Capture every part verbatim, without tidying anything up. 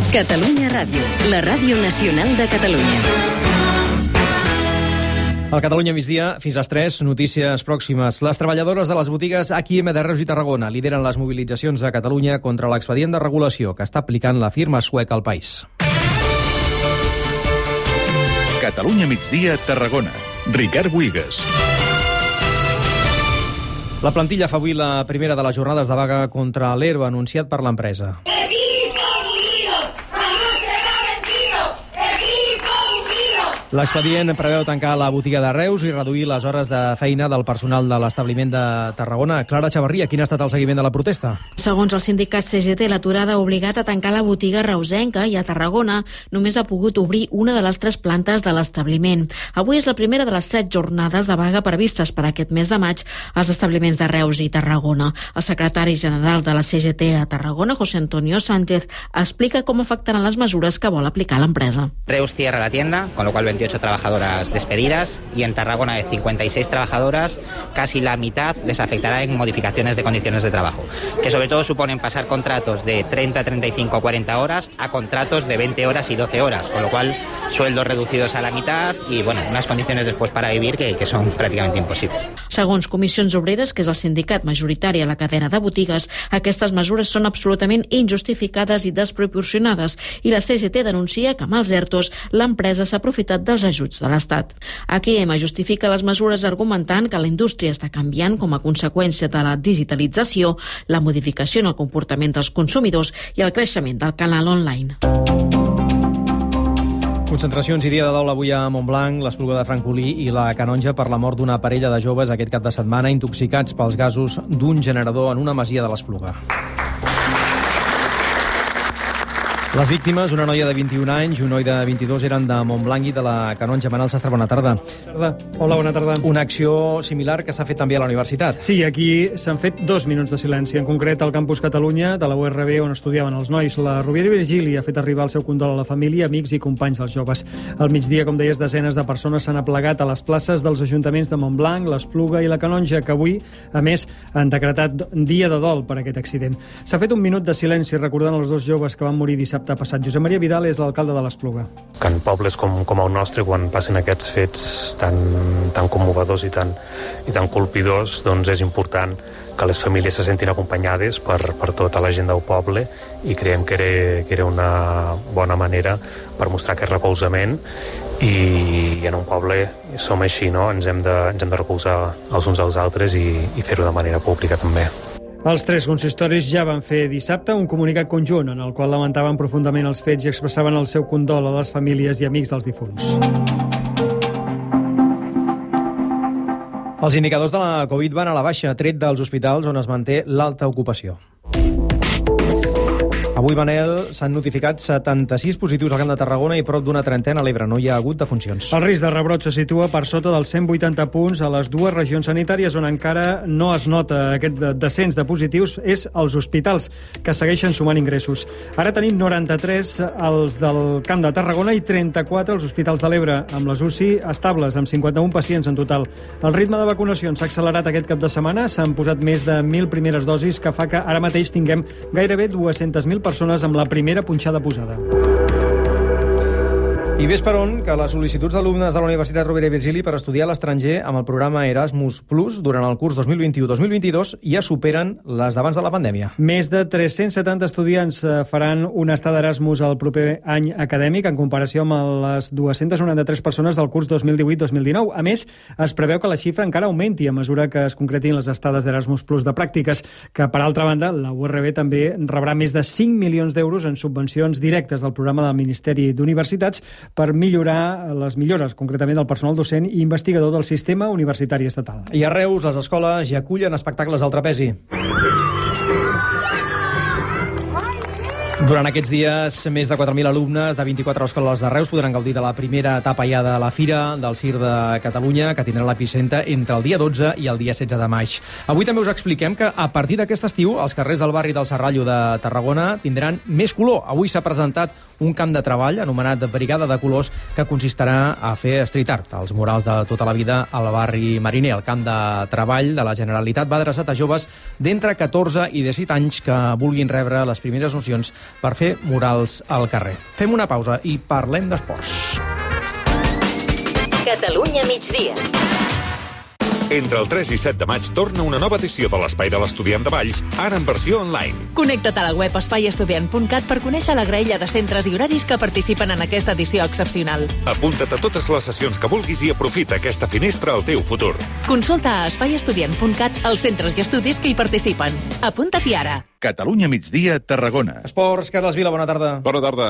Catalunya Ràdio, la ràdio nacional de Catalunya. Al Catalunya migdia, fins a les tres, notícies pròximes. Les treballadores de les botigues H i M de Reus i Tarragona lideren les mobilitzacions a Catalunya contra l'expedient de regulació que està aplicant la firma sueca al país. Catalunya migdia, Tarragona. Ricard Buigas. La plantilla fa avui la primera de les jornades de vaga contra l'E R O anunciat per l'empresa. L'expedient preveu tancar la botiga de Reus i reduir les hores de feina del personal de l'establiment de Tarragona. Clara Xavarria, quin ha estat el seguiment de la protesta? Segons el sindicat C G T, l'aturada ha obligat a tancar la botiga reusenca i a Tarragona només ha pogut obrir una de les tres plantes de l'establiment. Avui és la primera de les set jornades de vaga previstes per aquest mes de maig als establiments de Reus i Tarragona. El secretari general de la C G T a Tarragona, José Antonio Sánchez, explica com afectaran les mesures que vol aplicar l'empresa. Reus cierra la tienda, con lo cual veintiocho trabajadoras despedidas, y en Tarragona de cincuenta y seis trabajadoras, casi la mitad les afectará en modificaciones de condiciones de trabajo, que sobre todo suponen pasar contratos de treinta, treinta y cinco, cuarenta horas a contratos de veinte horas y doce horas, con lo cual sueldos reducidos a la mitad y bueno, unas condiciones después para vivir que, que son prácticamente imposibles. Segons Comissions Obreres, que és el sindicat majoritari a la cadena de botigues, aquestes mesures són absolutament injustificades i desproporcionades i la C G T denuncia que amb els ERTOs l'empresa s'ha aprofitat dels ajuts de l'Estat. H i M justifica les mesures argumentant que la indústria està canviant com a conseqüència de la digitalització, la modificació en el comportament dels consumidors i el creixement del canal online. Concentracions i dia de dol avui a Montblanc, l'Espluga de Francolí i la Canonja per la mort d'una parella de joves aquest cap de setmana intoxicats pels gasos d'un generador en una masia de l'Espluga. Les víctimes, una noia de vint-i-un anys i un noi de vint-i-dos, eren de Montblanc i de la Canonja. Manel Sastre, bona tarda. Hola, bona tarda. Una acció similar que s'ha fet també a la universitat. Sí, aquí s'han fet dos minuts de silenci. En concret, al Campus Catalunya de la U R B, on estudiaven els nois. La Rovira i Virgili ha fet arribar el seu condol a la família, amics i companys dels joves. Al migdia, com deies, desenes de persones s'han aplegat a les places dels ajuntaments de Montblanc, l'Espluga i la Canonja, que avui, a més, han decretat dia de dol per aquest accident. S'ha fet un minut de silenci recordant els dos joves que van morir dissabte passat. Josep Maria Vidal és l'alcalde de l'Espluga. Que en pobles com, com el nostre, quan passen aquests fets tan, tan commovedors i tan, i tan colpidors, doncs és important que les famílies se sentin acompanyades per, per tota la gent del poble i creiem que era, que era una bona manera per mostrar aquest recolzament i en un poble som així, no? Ens hem de, ens hem de recolzar els uns als altres i, i fer-ho de manera pública també. Els tres consistoris ja van fer dissabte un comunicat conjunt en el qual lamentaven profundament els fets i expressaven el seu condol a les famílies i amics dels difunts. Els indicadors de la Covid van a la baixa, tret dels hospitals on es manté l'alta ocupació. Avui, Manel, s'han notificat setanta-sis positius al Camp de Tarragona i prop d'una trentena a l'Ebre. No hi ha hagut defuncions. El risc de rebrot se situa per sota dels cent vuitanta punts a les dues regions sanitàries on encara no es nota aquest descens de positius és als hospitals, que segueixen sumant ingressos. Ara tenim noranta-tres als del Camp de Tarragona i trenta-quatre als hospitals de l'Ebre, amb les U C I estables, amb cinquanta-un pacients en total. El ritme de vacunacions s'ha accelerat aquest cap de setmana, s'han posat més de mil primeres dosis, que fa que ara mateix tinguem gairebé dues-centes mil persones amb la primera punxada posada. I ves per on que les sol·licituds d'alumnes de la Universitat Rovira i Virgili per estudiar a l'estranger amb el programa Erasmus Plus durant el curs dos mil vint-i-u dos mil vint-i-dos ja superen les d'abans de la pandèmia. Més de tres-cents setanta estudiants faran una estada Erasmus al proper any acadèmic en comparació amb les dues-centes noranta-tres persones del curs dos mil divuit dos mil dinou. A més, es preveu que la xifra encara augmenti a mesura que es concretin les estades d'Erasmus Plus de pràctiques, que, per altra banda, la U R B també rebrà més de cinc milions d'euros en subvencions directes del programa del Ministeri d'Universitats per millorar les millores, concretament del personal docent i investigador del sistema universitari estatal. I a Reus, les escoles ja acullen espectacles al trapezi. Durant aquests dies, més de quatre mil alumnes de vint-i-quatre escoles de Reus podran gaudir de la primera etapa ja de la Fira del Circ de Catalunya, que tindrà l'epicentre entre el dia dotze i el dia setze de maig. Avui també us expliquem que a partir d'aquest estiu els carrers del barri del Serrallo de Tarragona tindran més color. Avui s'ha presentat un camp de treball anomenat Brigada de Colors que consistirà a fer street art, els murals de tota la vida al barri mariner. El camp de treball de la Generalitat va adreçat a joves d'entre catorze i disset anys que vulguin rebre les primeres nocions per fer murals al carrer. Fem una pausa i parlem d'esports. Catalunya migdia. Entre el tres i set de maig torna una nova edició de l'Espai de l'Estudiant de Valls, ara en versió online. Connecta't a la web espai estudiant punt cat per conèixer la graella de centres i horaris que participen en aquesta edició excepcional. Apunta't a totes les sessions que vulguis i aprofita aquesta finestra al teu futur. Consulta a espai estudiant punt cat els centres i estudis que hi participen. Apunta't-hi ara. Catalunya migdia, Tarragona. Esports, Carles Vila, bona tarda. Bona tarda.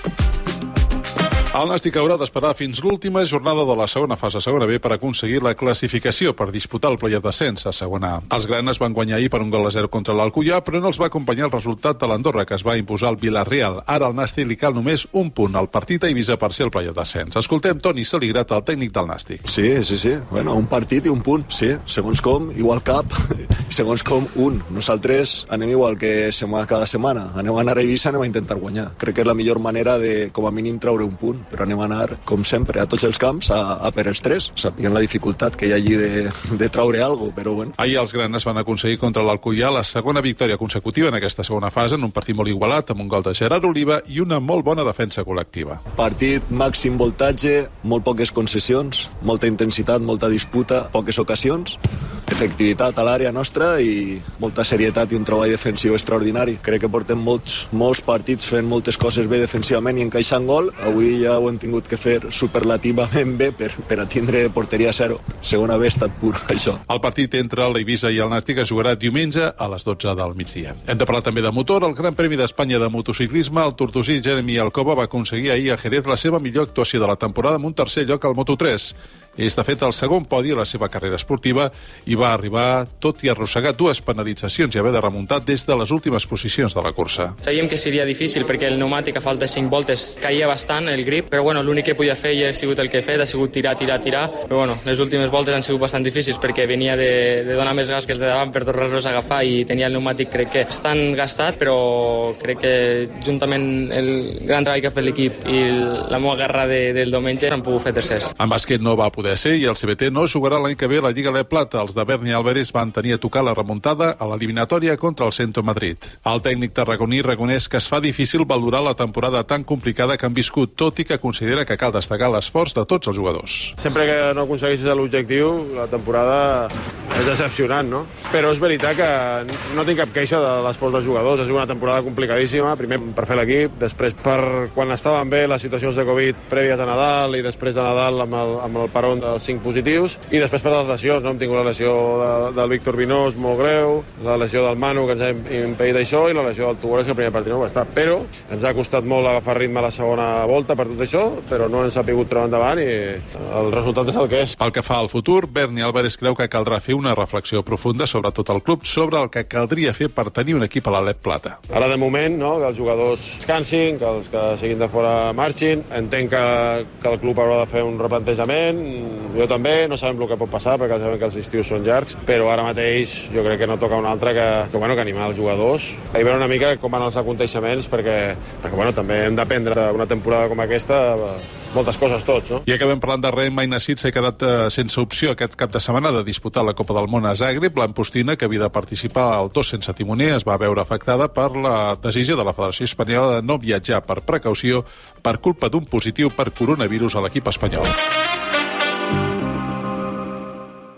El Nàstic haurà d'esperar fins l'última jornada de la segona fase segona B per aconseguir la classificació per disputar el play-off d'ascens a segona A. Els granes van guanyar ahir per un gol a zero contra l'Alcoià, però no els va acompanyar el resultat de l'Andorra, que es va imposar al Villarreal. Ara al Nàstic li cal només un punt al partit a Eivissa per ser el play-off d'ascens. Escoltem Toni Saligrat, el tècnic del Nàstic. Sí, sí, sí. Bueno, un partit i un punt, sí. Segons com, igual cap, segons com, un. Nosaltres anem igual que cada setmana. Anem a anar a Eivissa, anem a intentar guanyar. Crec que és la millor manera de, com a mínim, treure un punt, però anem a anar, com sempre, a tots els camps a, a per els tres, sapient la dificultat que hi ha allí de, de traure alguna cosa, però bueno. Ahir els granes van aconseguir contra l'Alcoià la segona victòria consecutiva en aquesta segona fase, en un partit molt igualat, amb un gol de Gerard Oliva i una molt bona defensa col·lectiva. Partit màxim voltatge, molt poques concessions, molta intensitat, molta disputa, poques ocasions, efectivitat a l'àrea nostra i molta serietat i un treball defensiu extraordinari. Crec que portem molts, molts partits fent moltes coses bé defensivament i encaixant gol. Avui ja ho hem tingut que fer superlativament bé per, per a tindre porteria zero. Segona B ha estat pur, això. El partit entre l'Eivissa i el Nàstic es jugarà diumenge a les dotze del migdia. Hem de parlar també de motor. El Gran Premi d'Espanya de motociclisme, el tortosí Jeremy Alcoba va aconseguir ahir a Jerez la seva millor actuació de la temporada amb un tercer lloc al Moto tres. És, de fet, el segon podi a la seva carrera esportiva i va arribar tot i arrossegar dues penalitzacions i haver de remuntar des de les últimes posicions de la cursa. Sabíem que seria difícil perquè el pneumàtic a falta de cinc voltes caia bastant el grip, però bueno, l'únic que podia fer ja ha sigut el que he fet, ha sigut tirar, tirar, tirar, però bueno, les últimes voltes han sigut bastant difícils perquè venia de, de donar més gas que els de davant per tornar-los a agafar i tenia el pneumàtic crec que bastant gastat, però crec que juntament el gran treball que ha fet l'equip i la meva guerra de, del diumenge han pogut fer tercers. En bàsquet no va poder ser i el C B T no jugarà l'any que ve la Lliga Le Plata. Els de Berni Álvarez van tenir a tocar la remuntada a l'eliminatòria contra el Centro Madrid. El tècnic tarragoní reconeix que es fa difícil valorar la temporada tan complicada que han viscut, tot i que considera que cal destacar l'esforç de tots els jugadors. Sempre que no aconsegueixis l'objectiu, la temporada és decepcionant, no? Però és veritat que no tinc cap queixa de l'esforç dels jugadors. Ha sigut una temporada complicadíssima, primer per fer l'equip, després per quan estaven bé les situacions de Covid prèvies a Nadal i després de Nadal amb el, amb el peron dels cinc positius, i després per les lesions, no? Hem tingut la lesió de, del Víctor Vinós molt greu, la lesió del Manu que ens ha impedit això i la lesió del Tugores que el primer partit no va estar, però ens ha costat molt agafar ritme a la segona volta per tot això, però no ens ha pogut treure endavant i el resultat és el que és. Pel que fa al futur, Berni Álvarez creu que caldrà fer una reflexió profunda sobre tot el club, sobre el que caldria fer per tenir un equip a la L E P Plata. Ara de moment, no? Que els jugadors descansin, que els que siguin de fora marxin, entenc que, que el club haurà de fer un replantejament, jo també, no sabem el que pot passar perquè sabem que els estius són llargs, però ara mateix jo crec que no toca un altre que, que, bueno, que animar els jugadors i veure una mica com van els aconteixements perquè, perquè bueno, també hem d'aprendre d'una temporada com aquesta moltes coses tots, no? I acabem parlant de Rem. Mainassit s'ha quedat eh, sense opció aquest cap de setmana de disputar la Copa del Món a Zagreb. L'Ampostina, que havia de participar al dos sense timoner, es va veure afectada per la decisió de la Federació Espanyola de no viatjar per precaució per culpa d'un positiu per coronavirus a l'equip espanyol.